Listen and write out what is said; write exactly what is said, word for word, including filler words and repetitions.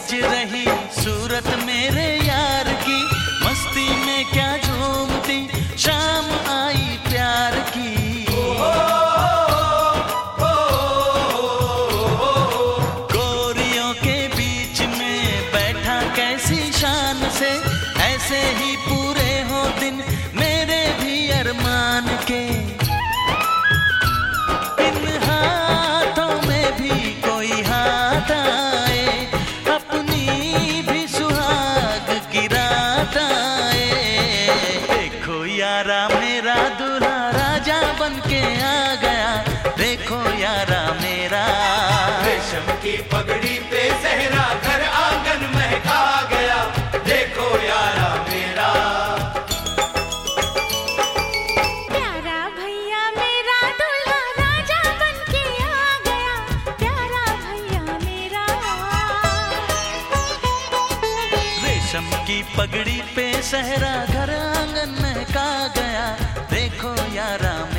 सज रही सूरत मेरे यार की, मस्ती में क्या झूमती शाम आई प्यार की। गोरियों के बीच में बैठा कैसी शान से, ऐसे ही पूरे हो दिन मेरे भी अरमान के। इन हाथों में भी कोई हाथ आए, अपनी भी सुहाग की रात आए। देखो यारा मेरा दूल्हा राजा बन के आ गया, देखो यारा मेरा। रेशम की पगड़ी पे सहरा घर आंगन महका गया, देखो यारा मेरा। प्यारा भैया मेरा दूल्हा राजा बन के आ गया, प्यारा भैया मेरा। रेशम की पगड़ी पे सहरा घर आंगन महका गया, देखो यारा मेरा।